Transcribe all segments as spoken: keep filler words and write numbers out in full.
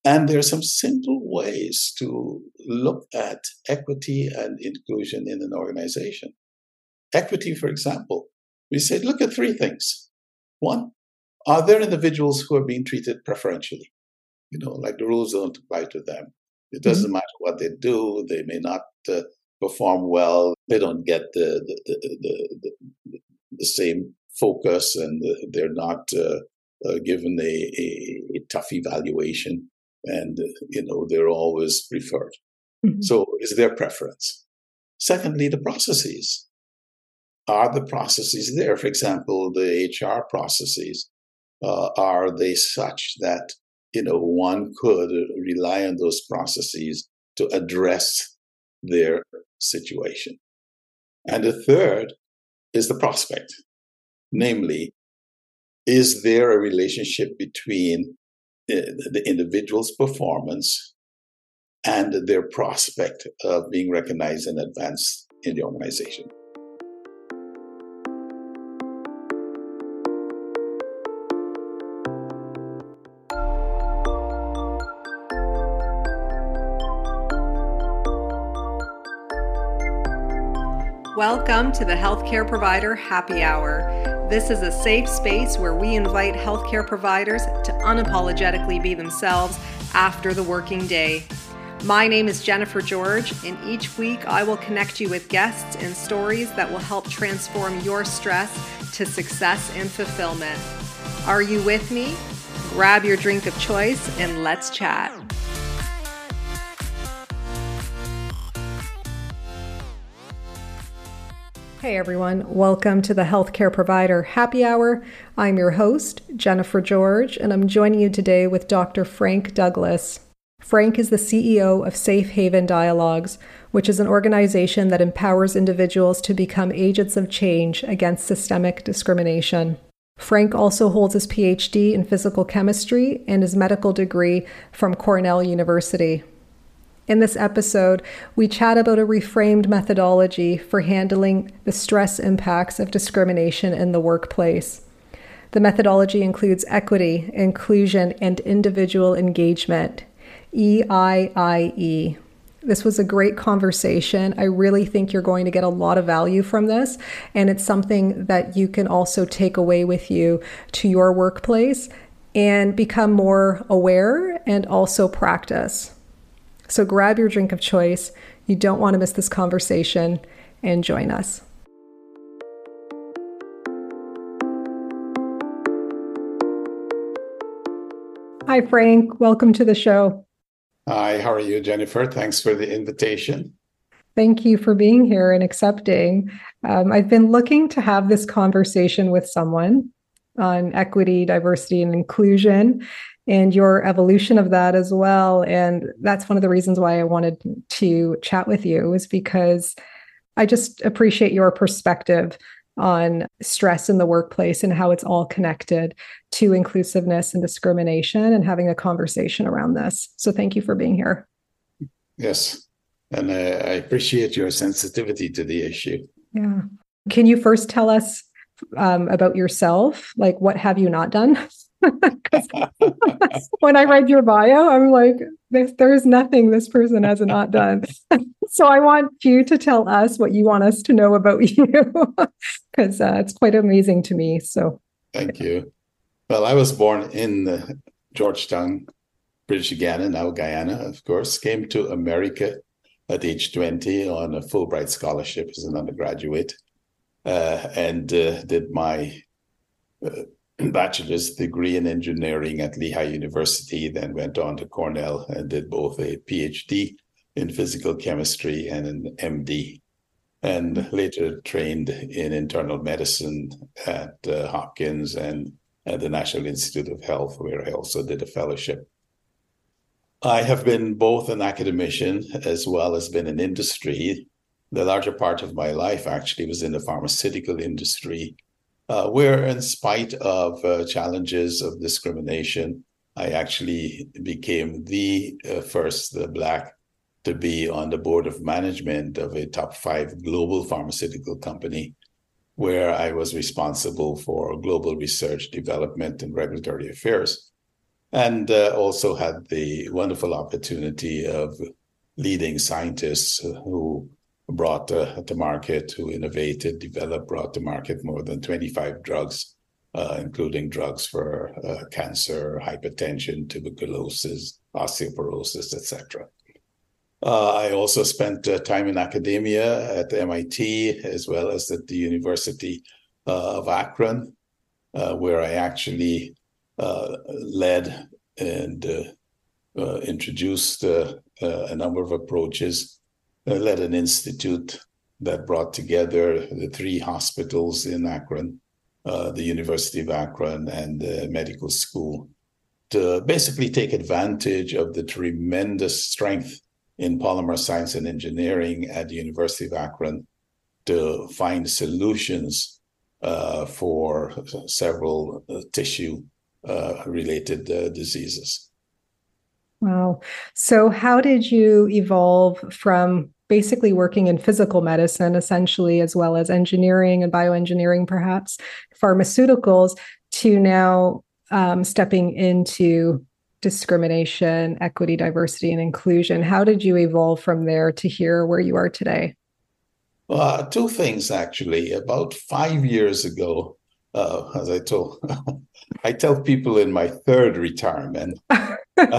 And there are some simple ways to look at equity and inclusion in an organization. Equity, for example, we say, look at three things. One, are there individuals who are being treated preferentially? You know, like the rules don't apply to them. It doesn't Mhm. matter what they do. They may not uh, perform well. They don't get the the, the, the, the, the same focus, and they're not uh, uh, given a, a, a tough evaluation. And, uh, you know, they're always preferred. Mhm. So is their preference. Secondly, the processes. Are the processes there? For example, the H R processes, uh, are they such that, you know, one could rely on those processes to address their situation? And the third is the prospect. Namely, is there a relationship between uh, the individual's performance and their prospect of being recognized and advanced in the organization? Welcome to the Healthcare Provider Happy Hour. This is a safe space where we invite healthcare providers to unapologetically be themselves after the working day. My name is Jennifer George, and each week I will connect you with guests and stories that will help transform your stress to success and fulfillment. Are you with me? Grab your drink of choice and let's chat. Hey everyone, welcome to the Healthcare Provider Happy Hour. I'm your host, Jennifer George, and I'm joining you today with Doctor Frank Douglas. Frank is the C E O of Safe Haven Dialogues, which is an organization that empowers individuals to become agents of change against systemic discrimination. Frank also holds his P H D in physical chemistry and his medical degree from Cornell University. In this episode, we chat about a reframed methodology for handling the stress impacts of discrimination in the workplace. The methodology includes equity, inclusion, and individual engagement, E I I E. This was a great conversation. I really think you're going to get a lot of value from this, and it's something that you can also take away with you to your workplace and become more aware and also practice. So grab your drink of choice. You don't want to miss this conversation, and join us. Hi, Frank. Welcome to the show. Hi, how are you, Jennifer? Thanks for the invitation. Thank you for being here and accepting. Um, I've been looking to have this conversation with someone on equity, diversity, and inclusion, and your evolution of that as well. And that's one of the reasons why I wanted to chat with you, is because I just appreciate your perspective on stress in the workplace and how it's all connected to inclusiveness and discrimination, and having a conversation around this. So thank you for being here. Yes, and uh, I appreciate your sensitivity to the issue. Yeah. Can you first tell us um, about yourself? Like, what have you not done? Because when I read your bio, I'm like, there's, there's nothing this person has not done. So I want you to tell us what you want us to know about you, because uh, it's quite amazing to me. So thank you. Well, I was born in uh, Georgetown, British Guiana, now Guyana, of course. Came to America at age twenty on a Fulbright scholarship as an undergraduate, uh, and uh, did my uh, bachelor's degree in engineering at Lehigh University, then went on to Cornell and did both a P H D in physical chemistry and an M D, and later trained in internal medicine at uh, Hopkins and at the National Institute of Health, where I also did a fellowship. I have been both an academician as well as been in industry. The larger part of my life actually was in the pharmaceutical industry, uh, where in spite of uh, challenges of discrimination, I actually became the uh, first uh, Black to be on the board of management of a top five global pharmaceutical company, where I was responsible for global research, development, and regulatory affairs. and uh, also had the wonderful opportunity of leading scientists who brought uh, to market, who innovated, developed, brought to market more than twenty-five drugs, uh, including drugs for uh, cancer, hypertension, tuberculosis, osteoporosis, et cetera. Uh, I also spent uh, time in academia at M I T, as well as at the University uh, of Akron, uh, where I actually uh, led and uh, uh, introduced uh, uh, a number of approaches. I led an institute that brought together the three hospitals in Akron, uh, the University of Akron and the medical school, to basically take advantage of the tremendous strength in polymer science and engineering at the University of Akron to find solutions uh, for several uh, tissue-related uh, uh, diseases. Wow. So how did you evolve from basically working in physical medicine, essentially, as well as engineering and bioengineering, perhaps, pharmaceuticals, to now um, stepping into discrimination, equity, diversity, and inclusion? How did you evolve from there to here where you are today? Uh, two things, actually. About five years ago, uh, as I told, I tell people in my third retirement, uh,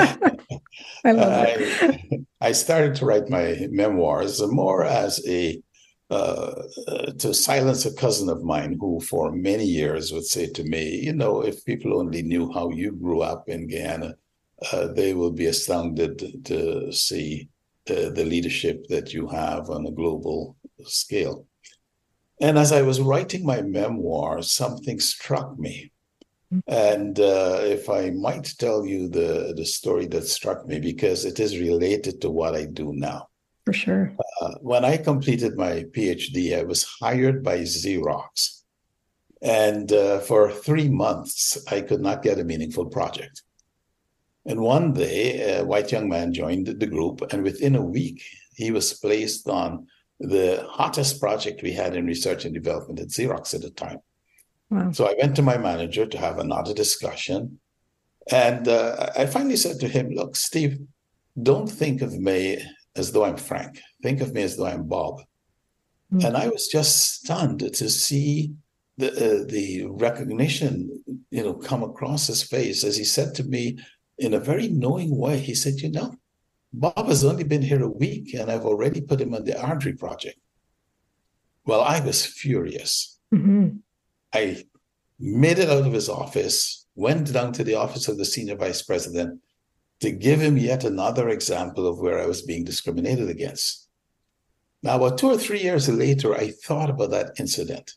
I love it. I, I started to write my memoirs more as a uh, to silence a cousin of mine who for many years would say to me, you know, if people only knew how you grew up in Guyana, Uh, they will be astounded to see uh, the leadership that you have on a global scale. And as I was writing my memoir, something struck me. And uh, if I might tell you the, the story that struck me, because it is related to what I do now. For sure. Uh, when I completed my PhD, I was hired by Xerox. And uh, for three months, I could not get a meaningful project. And one day, a white young man joined the group, and within a week, he was placed on the hottest project we had in research and development at Xerox at the time. Wow. So I went to my manager to have another discussion. And uh, I finally said to him, look, Steve, don't think of me as though I'm Frank. Think of me as though I'm Bob. Mm-hmm. And I was just stunned to see the, uh, the recognition, you know, come across his face as he said to me, in a very knowing way, he said, you know, Bob has only been here a week and I've already put him on the Ardrey project. Well, I was furious. Mm-hmm. I made it out of his office, went down to the office of the senior vice president to give him yet another example of where I was being discriminated against. Now, about two or three years later, I thought about that incident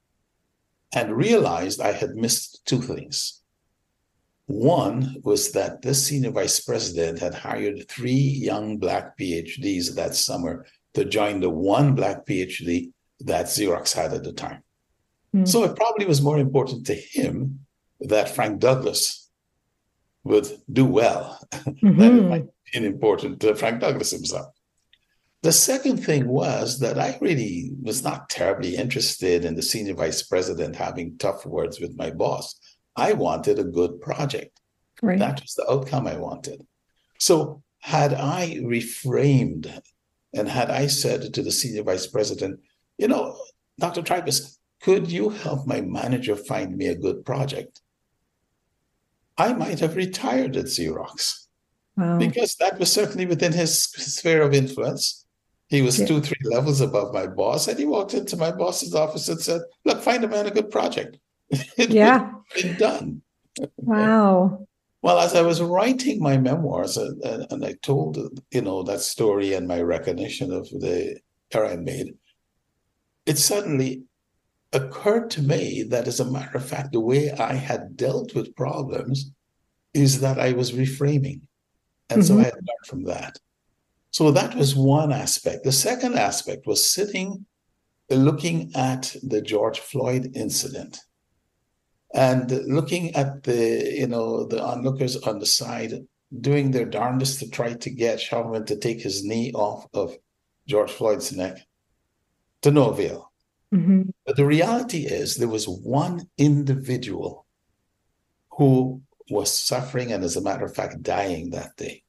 and realized I had missed two things. One was that this senior vice president had hired three young Black PhDs that summer to join the one Black PhD that Xerox had at the time. Mm. So it probably was more important to him that Frank Douglas would do well mm-hmm. than it might have been important to Frank Douglas himself. The second thing was that I really was not terribly interested in the senior vice president having tough words with my boss. I wanted a good project. Right. That was the outcome I wanted. So had I reframed and had I said to the senior vice president, you know, Doctor Tripus, could you help my manager find me a good project? I might have retired at Xerox. Wow. Because that was certainly within his sphere of influence. He was yeah. two, three levels above my boss. And he walked into my boss's office and said, look, find a man a good project. It yeah. would have been done. Wow. Well, as I was writing my memoirs and, and, and I told, you know, that story and my recognition of the error I made, it suddenly occurred to me that, as a matter of fact, the way I had dealt with problems is that I was reframing. And mm-hmm. so I had learned from that. So that was one aspect. The second aspect was sitting, looking at the George Floyd incident and looking at the, you know, the onlookers on the side doing their darndest to try to get Chauvelin to take his knee off of George Floyd's neck, to no avail. Mm-hmm. But the reality is there was one individual who was suffering and, as a matter of fact, dying that day.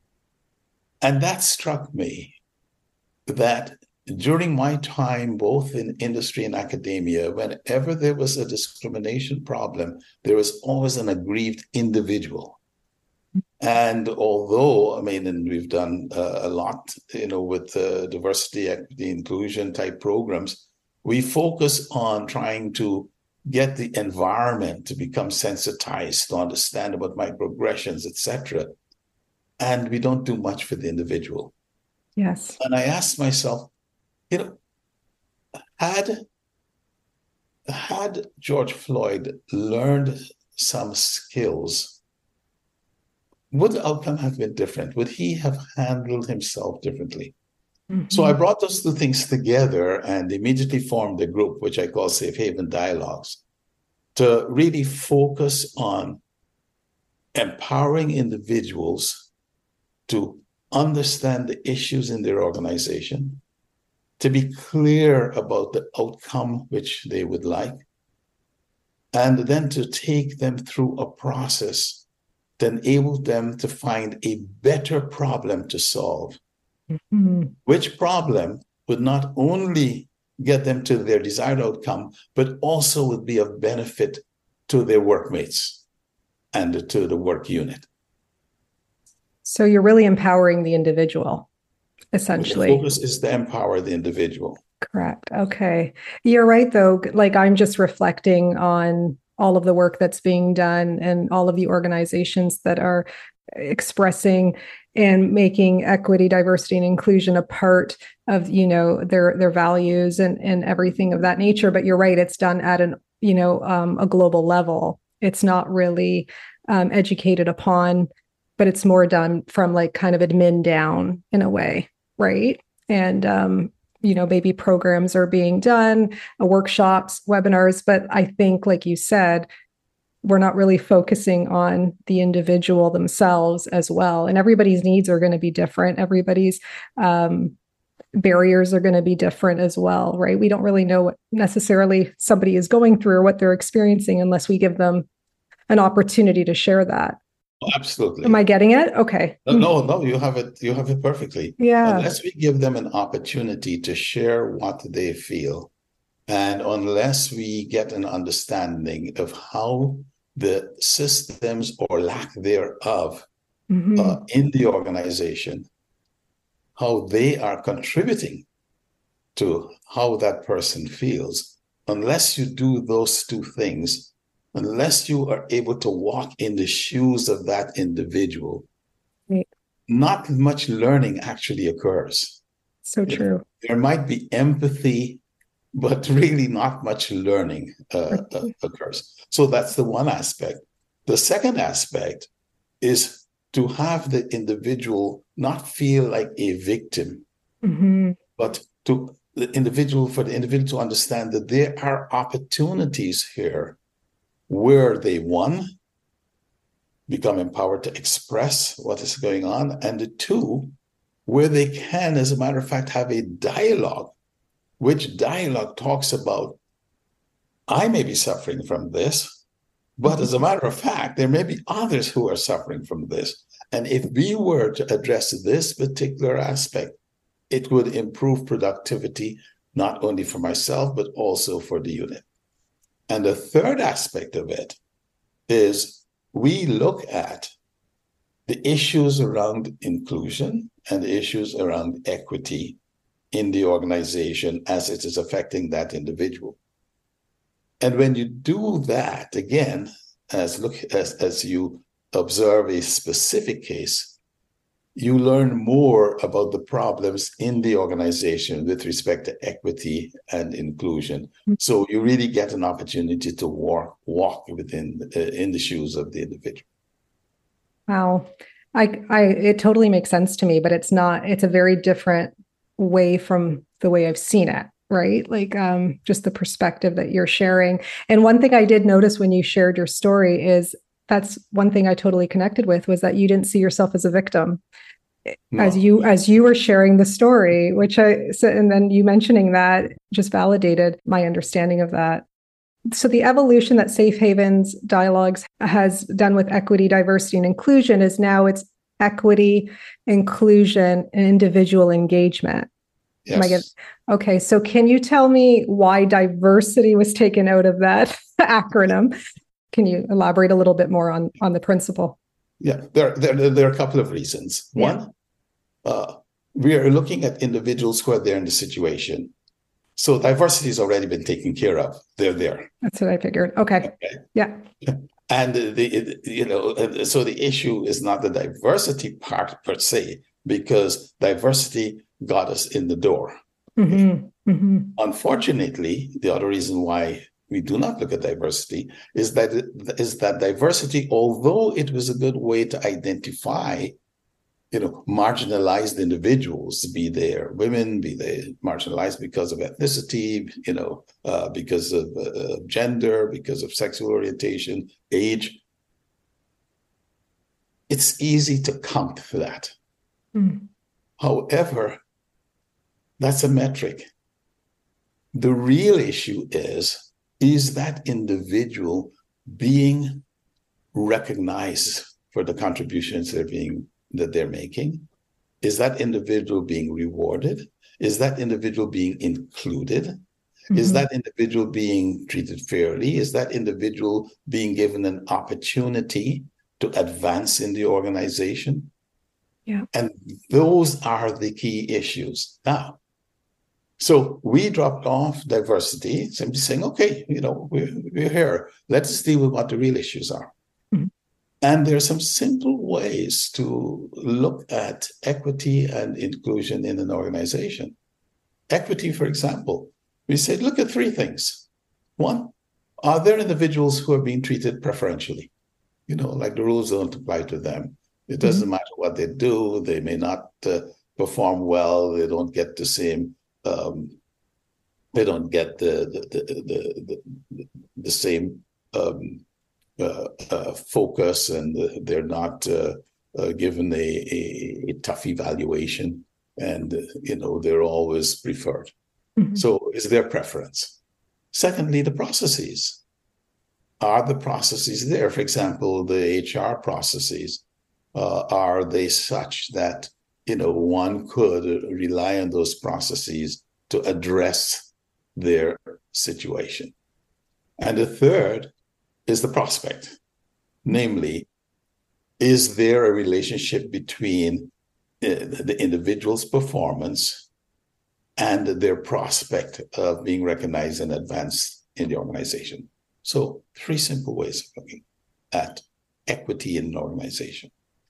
And that struck me that during my time, both in industry and academia, whenever there was a discrimination problem, there was always an aggrieved individual. And although, I mean, and we've done uh, a lot, you know, with uh, diversity, equity, inclusion type programs, we focus on trying to get the environment to become sensitized, to understand about microaggressions, et cetera. And we don't do much for the individual. Yes. And I asked myself, you know, had, had George Floyd learned some skills, would the outcome have been different? Would he have handled himself differently? Mm-hmm. So I brought those two things together and immediately formed a group, which I call Safe Haven Dialogues, to really focus on empowering individuals to understand the issues in their organization, to be clear about the outcome which they would like, and then to take them through a process to enable them to find a better problem to solve, mm-hmm. which problem would not only get them to their desired outcome, but also would be of benefit to their workmates and to the work unit. So you're really empowering the individual, essentially. The focus is to empower the individual. Correct. Okay. You're right, though. Like, I'm just reflecting on all of the work that's being done and all of the organizations that are expressing and making equity, diversity, and inclusion a part of, you know, their their values and, and everything of that nature. But you're right, it's done at an, you know, um, a global level. It's not really um, educated upon, but it's more done from like kind of admin down in a way, right? And um, you know, maybe programs are being done, uh, workshops, webinars, but I think, like you said, we're not really focusing on the individual themselves as well. And everybody's needs are going to be different. Everybody's um, barriers are going to be different as well, right? We don't really know what necessarily somebody is going through or what they're experiencing unless we give them an opportunity to share that. Absolutely. Am I getting it? Okay. No, no, no, you have it. You have it perfectly. Yeah. Unless we give them an opportunity to share what they feel, and unless we get an understanding of how the systems or lack thereof mm-hmm. uh, in the organization, how they are contributing to how that person feels, unless you do those two things, unless you are able to walk in the shoes of that individual, right. not much learning actually occurs. So true. There might be empathy, but really not much learning uh, uh, occurs. So that's the one aspect. The second aspect is to have the individual not feel like a victim, mm-hmm. but to the individual, for the individual to understand that there are opportunities here where they, one, become empowered to express what is going on, and the two, where they can, as a matter of fact, have a dialogue, which dialogue talks about, I may be suffering from this, but as a matter of fact, there may be others who are suffering from this. And if we were to address this particular aspect, it would improve productivity, not only for myself, but also for the unit. And the third aspect of it is we look at the issues around inclusion and the issues around equity in the organization as it is affecting that individual. And when you do that, again, as look as, as you observe a specific case, you learn more about the problems in the organization with respect to equity and inclusion. Mm-hmm. So you really get an opportunity to walk, walk within uh, in the shoes of the individual. Wow. I, I, it totally makes sense to me, but it's not, it's a very different way from the way I've seen it, right? Like um, just the perspective that you're sharing. And one thing I did notice when you shared your story is that's one thing I totally connected with, was that you didn't see yourself as a victim. No. As you as you were sharing the story, which I said, and then you mentioning that just validated my understanding of that. So the evolution that Safe Havens Dialogues has done with equity, diversity, and inclusion is now it's equity, inclusion, and individual engagement. Yes. Am I get, okay, so can you tell me why diversity was taken out of that acronym? Can you elaborate a little bit more on, on the principle? Yeah, there, there, there are a couple of reasons. Yeah. One, uh, we are looking at individuals who are there in the situation. So diversity has already been taken care of. They're there. That's what I figured. Okay. okay. Yeah. And the, you know, so the issue is not the diversity part per se, because diversity got us in the door. Mm-hmm. Mm-hmm. Unfortunately, the other reason why we do not look at diversity is that is that diversity, although it was a good way to identify, you know, marginalized individuals, be they women, be they marginalized because of ethnicity, you know, uh, because of uh, gender, because of sexual orientation, age. It's easy to count for that. Mm. However, that's a metric. The real issue is, is that individual being recognized for the contributions they're being that they're making? Is that individual being rewarded? Is that individual being included? Mm-hmm. Is that individual being treated fairly? Is that individual being given an opportunity to advance in the organization? Yeah. And those are the key issues. Now, so we dropped off diversity, simply saying, okay, you know, we're, we're here. Let's deal with what the real issues are. Mm-hmm. And there are some simple ways to look at equity and inclusion in an organization. Equity, for example, we say, look at three things. One, are there individuals who are being treated preferentially? You know, like the rules don't apply to them. It doesn't mm-hmm. matter what they do. They may not uh, perform well. They don't get the same, um, they don't get the, the, the, the, the, the same um, Uh, uh, focus, and uh, they're not uh, uh, given a, a, a tough evaluation, and uh, you know they're always preferred. Mm-hmm. So is their preference. Secondly, the processes. Are the processes there? For example, the H R processes, uh, are they such that you know one could rely on those processes to address their situation? And the third is the prospect. Namely, is there a relationship between uh, the individual's performance and their prospect of being recognized and advanced in the organization? So three simple ways of looking at equity in an organization.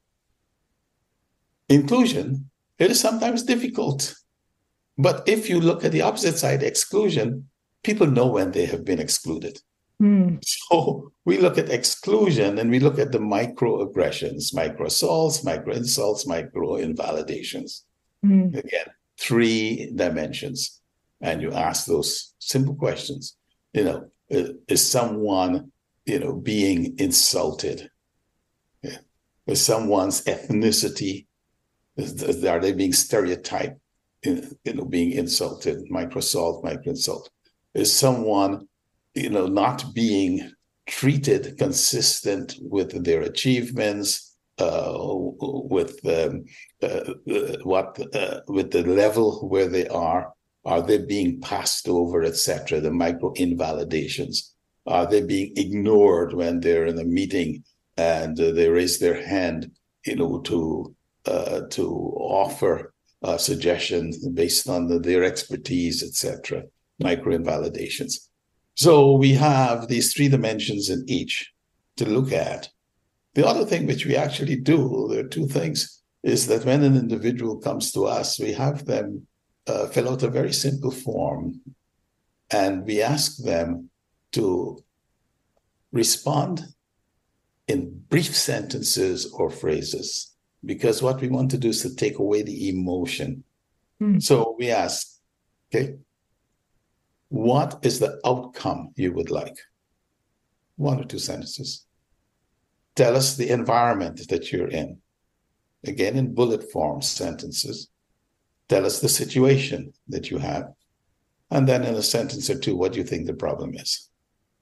Inclusion, it is sometimes difficult. But if you look at the opposite side, exclusion, people know when they have been excluded. Mm. So we look at exclusion and we look at the microaggressions, micro assaults, micro insults, micro invalidations. Mm. Again, three dimensions. And you ask those simple questions. You know, is, is someone, you know, being insulted? Yeah. Is someone's ethnicity, is, are they being stereotyped, in, you know, being insulted, micro assault, micro insult? Is someone you know, not being treated consistent with their achievements, uh, with um, uh, what, uh, with the level where they are? Are they being passed over, et cetera? The micro invalidations. Are they being ignored when they're in a meeting and uh, they raise their hand, you know, to uh, to offer uh, suggestions based on the, their expertise, et cetera? Micro invalidations. So we have these three dimensions in each to look at. The other thing which we actually do, there are two things, is that when an individual comes to us, we have them uh, fill out a very simple form, and we ask them to respond in brief sentences or phrases, because what we want to do is to take away the emotion. Mm. So we ask, okay, what is the outcome you would like? One or two sentences. Tell us the environment that you're in. Again, in bullet form sentences. Tell us the situation that you have. And then in a sentence or two, what do you think the problem is?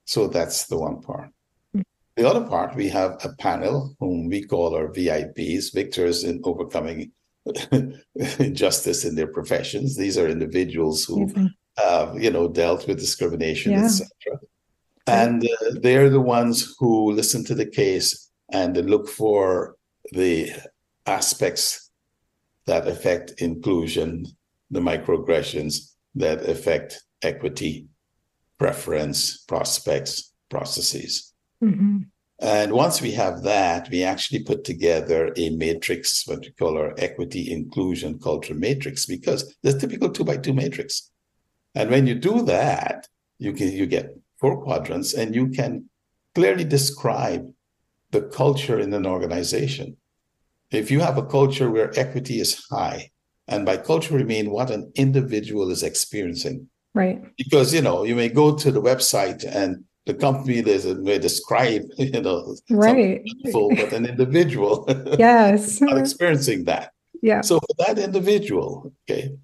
So that's the one part. The other part, we have a panel whom we call our V I Ps, victors in overcoming injustice in their professions. These are individuals who Amazing. have, you know, dealt with discrimination, Yeah. et cetera. And uh, they're the ones who listen to the case and look for the aspects that affect inclusion, the microaggressions that affect equity, preference, prospects, processes. Mm-hmm. And once we have that, we actually put together a matrix, what we call our equity, inclusion, culture matrix, because there's a typical two by two matrix. And when you do that, you can you get four quadrants, and you can clearly describe the culture in an organization. If you have a culture where equity is high, and by culture we mean what an individual is experiencing. Right. Because, you know, you may go to the website and the company there's a, may describe, you know, right. Full, but an individual yes. not experiencing that. Yeah. So for that individual, okay,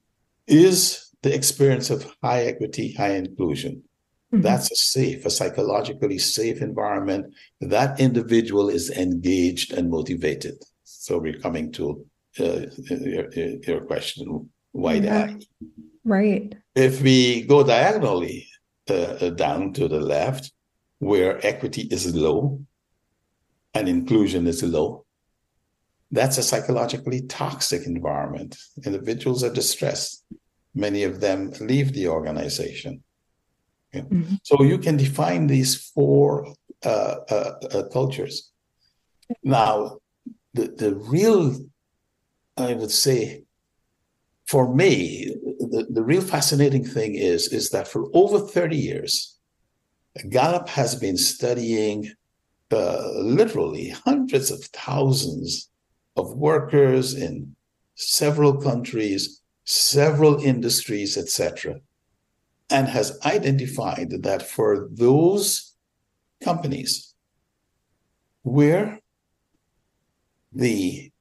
is the experience of high equity, high inclusion. Mm-hmm. That's a safe, a psychologically safe environment. That individual is engaged and motivated. So we're coming to uh, your, your question, why yeah. the I? Right. If we go diagonally uh, down to the left, where equity is low and inclusion is low, that's a psychologically toxic environment. Individuals are distressed. Many of them leave the organization. Okay? Mm-hmm. So you can define these four uh, uh, uh, cultures. Now, the, the real, I would say, for me, the, the real fascinating thing is, is that for over thirty years, Gallup has been studying uh, literally hundreds of thousands of workers in several countries, several industries, et cetera, and has identified that for those companies where the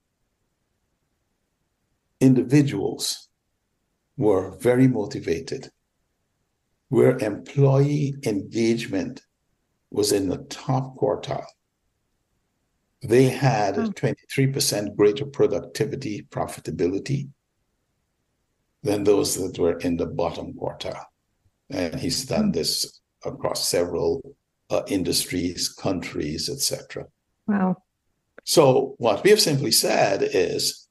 individuals were very motivated, where employee engagement was in the top quartile, they had oh. twenty-three percent greater productivity, profitability than those that were in the bottom quartile. And he's done oh. this across several uh, industries, countries, et cetera. Wow. So what we have simply said is,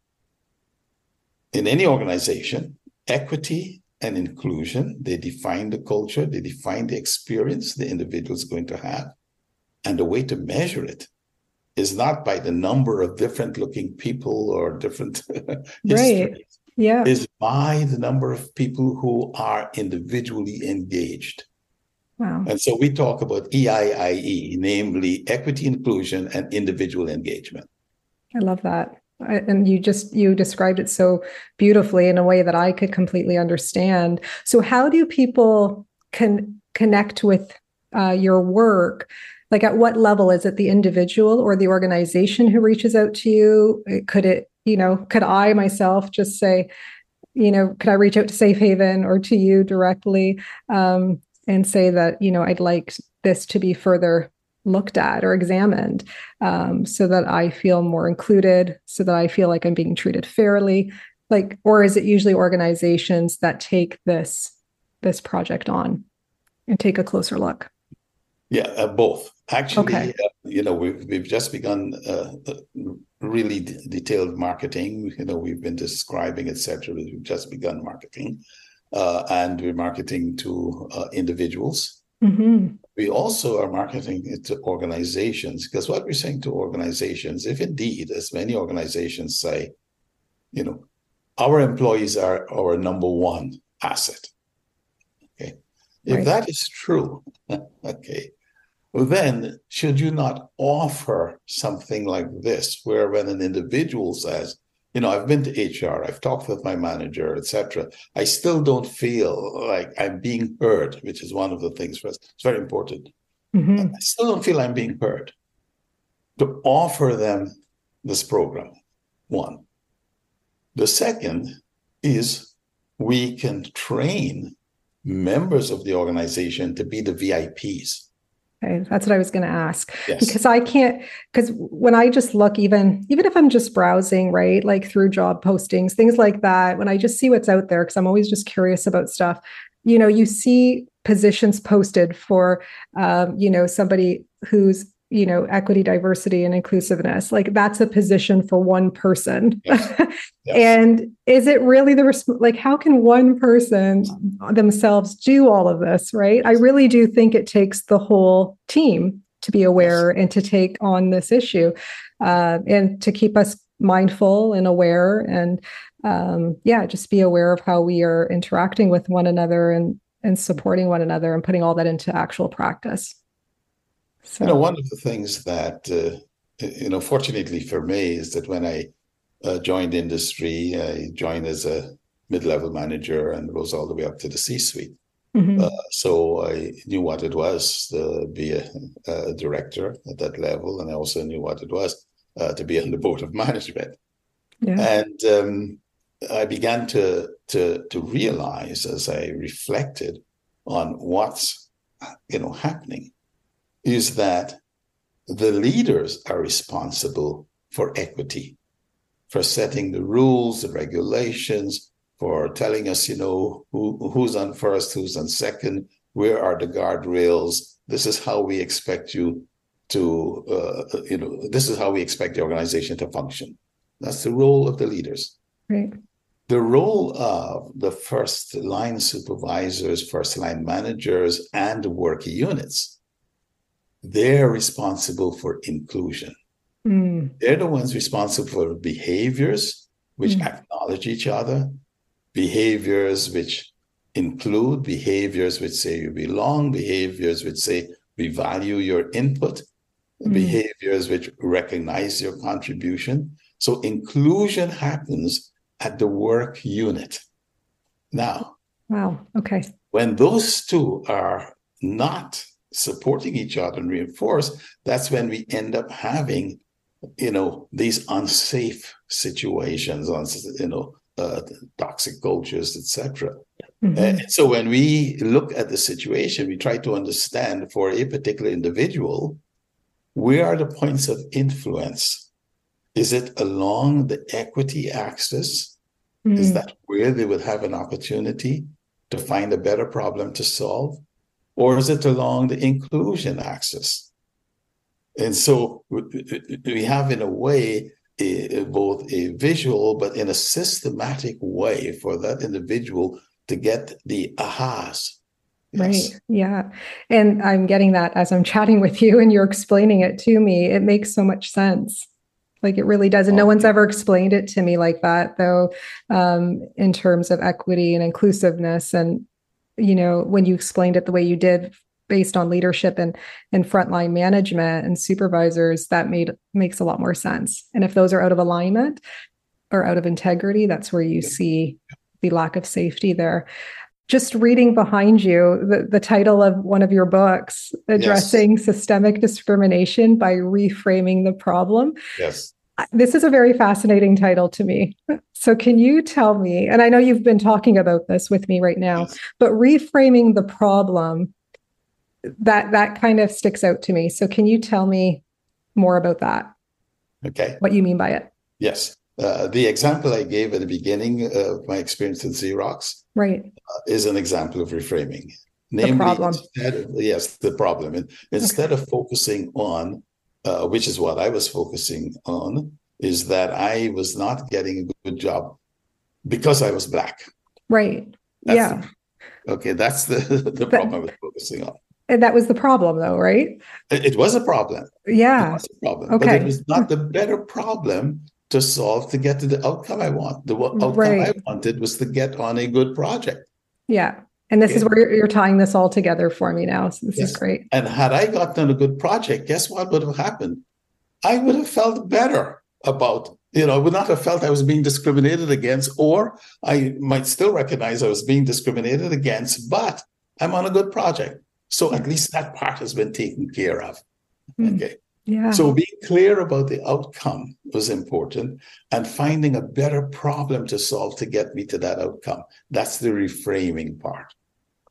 in any organization, equity and inclusion, they define the culture, they define the experience the individual is going to have. And the way to measure it is not by the number of different looking people or different histories. Right. Yeah. Is by the number of people who are individually engaged. Wow. And so we talk about E I I E, namely equity, inclusion, and individual engagement. I love that. I, and you just, you described it so beautifully in a way that I could completely understand. So how do people can connect with uh, your work? Like at what level? Is it the individual or the organization who reaches out to you? Could it, you know, could I myself just say, you know, could I reach out to Safe Haven or to you directly um, and say that, you know, I'd like this to be further looked at or examined um, so that I feel more included, so that I feel like I'm being treated fairly? Like, or is it usually organizations that take this, this project on and take a closer look? Yeah, uh, both. Actually, okay. uh, you know, we've we've just begun uh, really d- detailed marketing. You know, we've been describing, et cetera. We've just begun marketing, uh, and we're marketing to uh, individuals. Mm-hmm. We also are marketing it to organizations, because what we're saying to organizations, if indeed, as many organizations say, you know, our employees are our number one asset. Okay, if right. that is true, okay. Well, then, should you not offer something like this, where when an individual says, you know, I've been to H R, I've talked with my manager, et cetera, I still don't feel like I'm being heard, which is one of the things for us. It's very important. Mm-hmm. I still don't feel I'm being heard. To offer them this program, one. The second is we can train members of the organization to be the V I Ps. Okay, that's what I was going to ask. Yes. Because I can't, because when I just look, even even if I'm just browsing, right, like through job postings, things like that, when I just see what's out there, because I'm always just curious about stuff, you know, you see positions posted for, um, you know, somebody who's, you know, equity, diversity, and inclusiveness. Like that's a position for one person. Yes. Yes. And is it really the, resp- like, how can one person themselves do all of this, right? Yes. I really do think it takes the whole team to be aware, yes, and to take on this issue, uh, and to keep us mindful and aware, and um, yeah, just be aware of how we are interacting with one another, and, and supporting one another, and putting all that into actual practice. So, you know, one of the things that, uh, you know, fortunately for me, is that when I uh, joined industry, I joined as a mid-level manager and rose all the way up to the C-suite. Mm-hmm. Uh, so I knew what it was to be a, a director at that level, and I also knew what it was uh, to be on the board of management. Yeah. And um, I began to, to to realize, as I reflected on what's, you know, happening, is that the leaders are responsible for equity, for setting the rules, the regulations, for telling us, you know, who, who's on first, who's on second, where are the guardrails. This is how we expect you to, uh, you know, this is how we expect the organization to function. That's the role of the leaders. Right. The role of the first line supervisors, first line managers, and work units, they're responsible for inclusion. Mm. They're the ones responsible for behaviors which mm. acknowledge each other, behaviors which include, behaviors which say you belong, behaviors which say we value your input, mm. behaviors which recognize your contribution. So inclusion happens at the work unit. Now, wow, okay. When those two are not supporting each other and reinforce, that's when we end up having, you know, these unsafe situations, on, you know, uh, toxic cultures, et cetera. Mm-hmm. Uh, so when we look at the situation, we try to understand for a particular individual, where are the points of influence? Is it along the equity axis? Mm. Is that where they would have an opportunity to find a better problem to solve? Or is it along the inclusion axis? And so we have, in a way, a, both a visual, but in a systematic way for that individual to get the ahas. Yes. Right. Yeah. And I'm getting that as I'm chatting with you and you're explaining it to me. It makes so much sense. Like it really does. And okay. No one's ever explained it to me like that, though, um, in terms of equity and inclusiveness. And, you know, when you explained it the way you did, based on leadership and, and frontline management and supervisors, that made makes a lot more sense. And if those are out of alignment or out of integrity, that's where you see the lack of safety there. Just reading behind you, the, the title of one of your books, Addressing yes. Systemic Discrimination by Reframing the Problem. Yes. This is a very fascinating title to me. So can you tell me, and I know you've been talking about this with me right now, yes. but reframing the problem, that that kind of sticks out to me. So can you tell me more about that? Okay. What you mean by it? Yes. Uh, the example I gave at the beginning of my experience at Xerox, right, uh, is an example of reframing. Namely, the problem. Instead of, yes, the problem. And instead okay. of focusing on, uh, which is what I was focusing on, is that I was not getting a good job because I was Black. Right. That's yeah. The, okay, that's the, the problem I was focusing on. And that was the problem, though, right? It, it was a problem. Yeah. It was a problem. Okay. But it was not the better problem to solve to get to the outcome I want. The outcome right. I wanted was to get on a good project. Yeah. And this okay. is where you're, you're tying this all together for me now. So this yes. is great. And had I gotten on a good project, guess what would have happened? I would have felt better about, you know, I would not have felt I was being discriminated against, or I might still recognize I was being discriminated against, but I'm on a good project. So at least that part has been taken care of. Mm. Okay. Yeah. So being clear about the outcome was important, and finding a better problem to solve to get me to that outcome. That's the reframing part.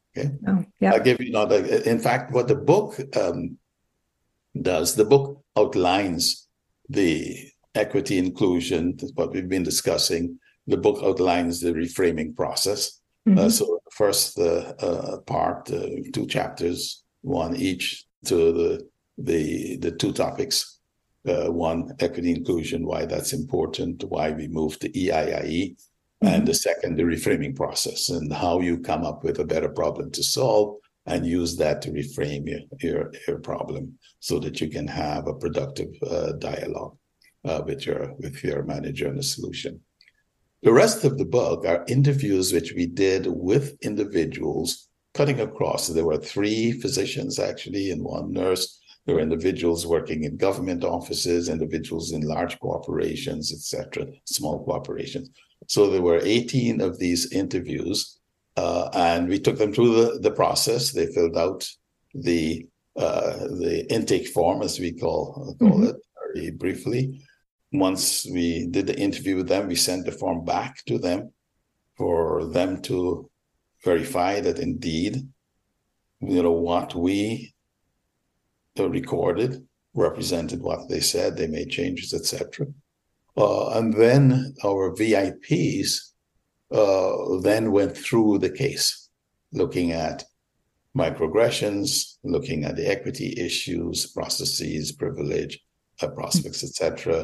Okay. Oh, yeah. I'll give you another. In fact, what the book um, does, the book outlines the equity inclusion, what we've been discussing. The book outlines the reframing process. Mm-hmm. Uh, so first uh, uh, part, uh, two chapters, one each to the the the two topics. Uh, one, equity inclusion, why that's important, why we moved to E I I E, mm-hmm. and the second, the reframing process and how you come up with a better problem to solve and use that to reframe your your, your problem so that you can have a productive uh, dialogue uh, with your with your manager and the solution. The rest of the book are interviews which we did with individuals cutting across. So there were three physicians actually and one nurse. There were individuals working in government offices, individuals in large corporations, et cetera, small corporations. So there were eighteen of these interviews, uh, and we took them through the, the process. They filled out the uh, the intake form, as we call, call mm-hmm. it, very briefly. Once we did the interview with them, we sent the form back to them for them to verify that indeed, you know, what we recorded represented what they said. They made changes, et cetera. Uh, and then our V I Ps uh, then went through the case, looking at microaggressions, looking at the equity issues, processes, privilege, uh, prospects, et cetera.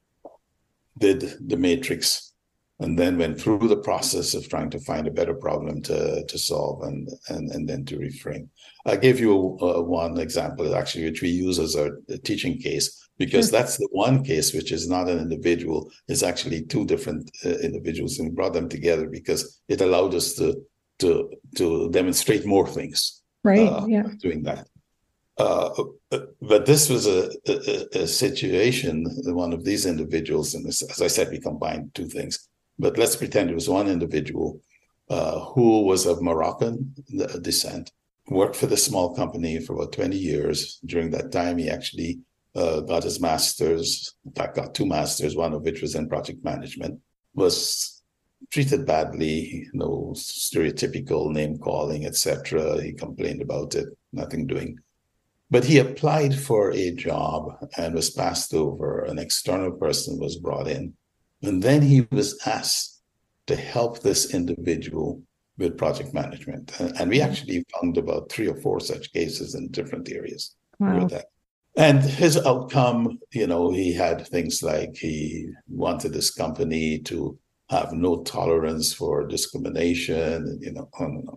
Did the matrix, and then went through the process of trying to find a better problem to, to solve and, and, and then to reframe. I gave you uh, one example, actually, which we use as our teaching case, because sure. that's the one case which is not an individual. It's actually two different uh, individuals, and we brought them together because it allowed us to to to demonstrate more things. Right, uh, yeah. Doing that. Uh, but this was a, a, a situation, one of these individuals, and this, as I said, we combined two things. But let's pretend it was one individual uh, who was of Moroccan descent, worked for the small company for about twenty years. During that time, he actually uh, got his master's, in fact, got two masters, one of which was in project management, was treated badly, you know, stereotypical name calling, et cetera. He complained about it, nothing doing. But he applied for a job and was passed over. An external person was brought in. And then he was asked to help this individual with project management. And we actually found about three or four such cases in different areas. Wow. With that. And his outcome, you know, he had things like he wanted this company to have no tolerance for discrimination, you know, on and on.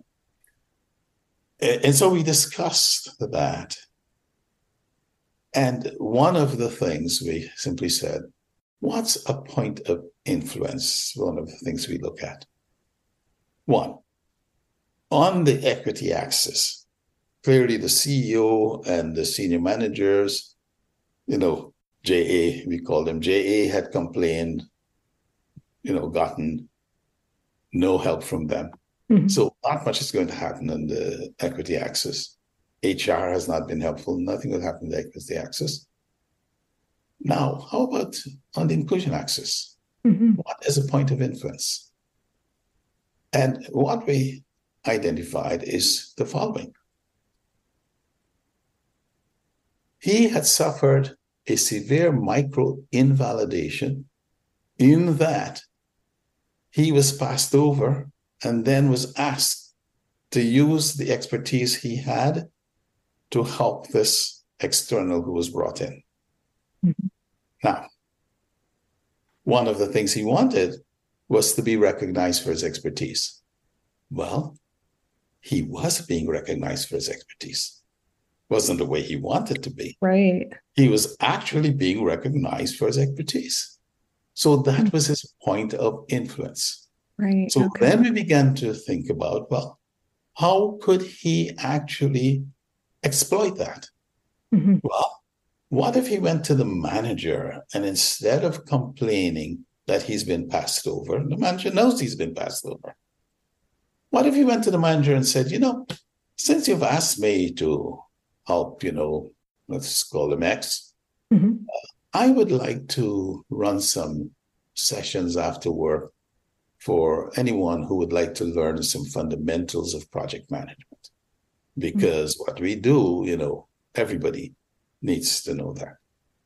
And so we discussed that. And one of the things we simply said, what's a point of influence? One of the things we look at. One, on the equity axis, clearly the C E O and the senior managers, you know, J A, we call them J A, had complained, you know, gotten no help from them. Mm-hmm. So not much is going to happen on the equity axis. H R has not been helpful. Nothing will happen on the equity axis. Now, how about on the inclusion axis? Mm-hmm. What is a point of influence? And what we identified is the following. He had suffered a severe micro-invalidation in that he was passed over and then was asked to use the expertise he had to help this external who was brought in. Mm-hmm. Now, one of the things he wanted was to be recognized for his expertise. Well, he was being recognized for his expertise. Wasn't the way he wanted to be. Right. He was actually being recognized for his expertise. So that mm-hmm. was his point of influence. Right. So okay. then we began to think about, well, how could he actually exploit that? Mm-hmm. Well, what if he went to the manager and instead of complaining that he's been passed over, the manager knows he's been passed over. What if he went to the manager and said, you know, since you've asked me to help, you know, let's call him X, mm-hmm. uh, I would like to run some sessions after work for anyone who would like to learn some fundamentals of project management. Because mm-hmm. what we do, you know, everybody needs to know that.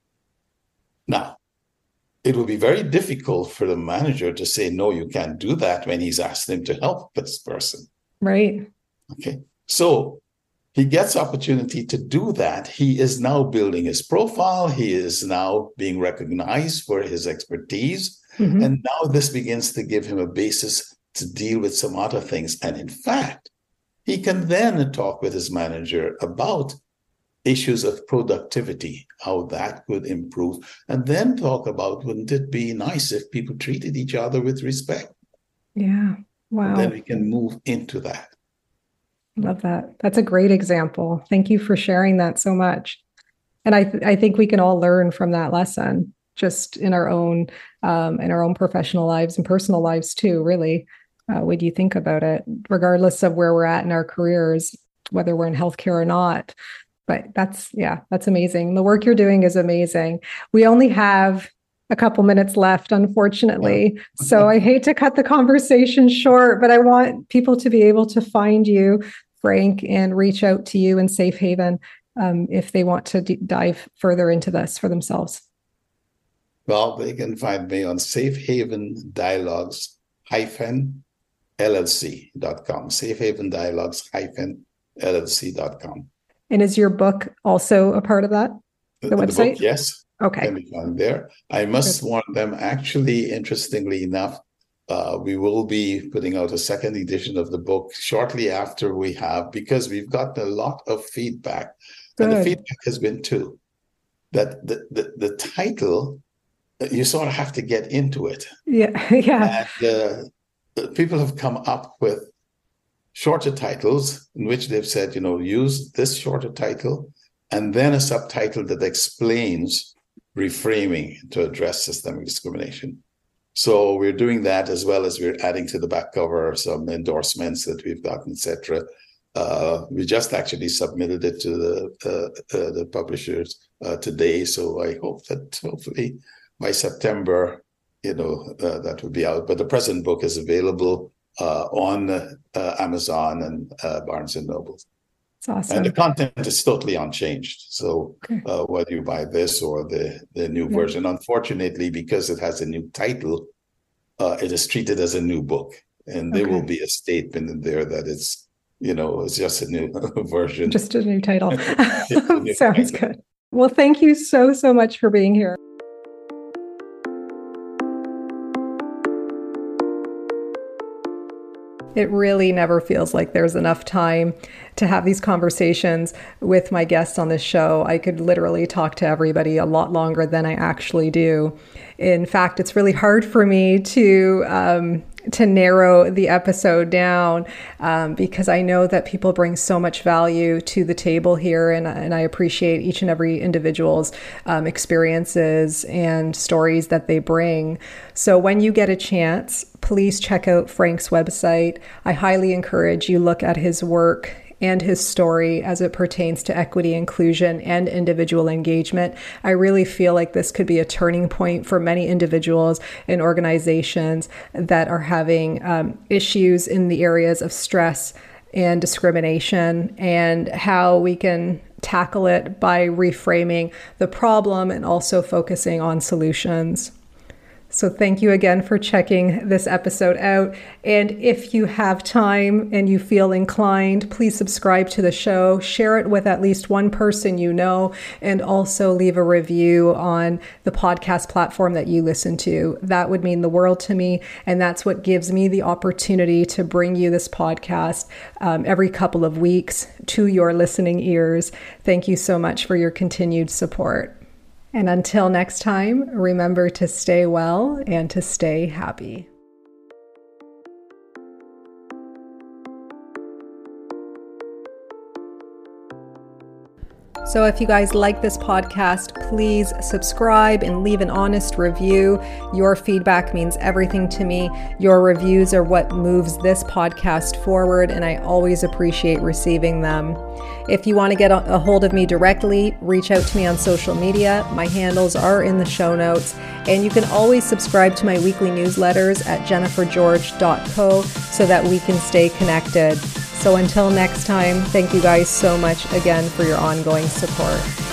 Now, it would be very difficult for the manager to say, no, you can't do that when he's asked him to help this person. Right. Okay. So he gets opportunity to do that. He is now building his profile. He is now being recognized for his expertise. Mm-hmm. And now this begins to give him a basis to deal with some other things. And in fact, he can then talk with his manager about issues of productivity, how that could improve, and then talk about, wouldn't it be nice if people treated each other with respect? Yeah. Wow. And then we can move into that. Love that. That's a great example. Thank you for sharing that so much. And I, th- I think we can all learn from that lesson, just in our own, um, in our own professional lives and personal lives too, really, uh, when you think about it, regardless of where we're at in our careers, whether we're in healthcare or not. But that's, yeah, that's amazing. The work you're doing is amazing. We only have a couple minutes left, unfortunately. Yeah. So I hate to cut the conversation short, but I want people to be able to find you, Frank, and reach out to you in Safe Haven um, if they want to d- dive further into this for themselves. Well, they can find me on Safe Haven Dialogues hyphen L L C dot com. Safe Haven Dialogues hyphen L L C dot com. And is your book also a part of that? The, the website? Book, yes. Okay. Can be found there. I must Good. warn them, actually, interestingly enough, uh, we will be putting out a second edition of the book shortly after we have, because we've gotten a lot of feedback. Good. And the feedback has been two, that the, the, the title, you sort of have to get into it. Yeah. yeah. And uh, people have come up with shorter titles in which they've said, you know, use this shorter title and then a subtitle that explains reframing to address systemic discrimination. So we're doing that, as well as we're adding to the back cover some endorsements that we've gotten, et cetera. Uh, we just actually submitted it to the uh, uh, the publishers uh, today. So I hope that hopefully by September, you know, uh, that will be out. But the present book is available uh, on uh, Amazon and uh, Barnes and Noble. It's awesome. And the content is totally unchanged. So okay. uh, whether you buy this or the, the new yeah. version, unfortunately, because it has a new title, uh, it is treated as a new book. And there okay. will be a statement in there that it's, you know, it's just a new version. Just a new title. a new Sounds title. Good. Well, thank you so, so much for being here. It really never feels like there's enough time to have these conversations with my guests on this show. I could literally talk to everybody a lot longer than I actually do. In fact, it's really hard for me to um, to narrow the episode down um, because I know that people bring so much value to the table here, and, and I appreciate each and every individual's um, experiences and stories that they bring. So when you get a chance, please check out Frank's website. I highly encourage you look at his work and his story as it pertains to equity, inclusion, and individual engagement. I really feel like this could be a turning point for many individuals and organizations that are having um, issues in the areas of stress and discrimination, and how we can tackle it by reframing the problem and also focusing on solutions. So thank you again for checking this episode out. And if you have time and you feel inclined, please subscribe to the show, share it with at least one person you know, and also leave a review on the podcast platform that you listen to. That would mean the world to me. And that's what gives me the opportunity to bring you this podcast um, every couple of weeks to your listening ears. Thank you so much for your continued support. And until next time, remember to stay well and to stay happy. So if you guys like this podcast, please subscribe and leave an honest review. Your feedback means everything to me. Your reviews are what moves this podcast forward, and I always appreciate receiving them. If you want to get a hold of me directly, reach out to me on social media. My handles are in the show notes, and you can always subscribe to my weekly newsletters at jennifer george dot co so that we can stay connected. So until next time, thank you guys so much again for your ongoing support.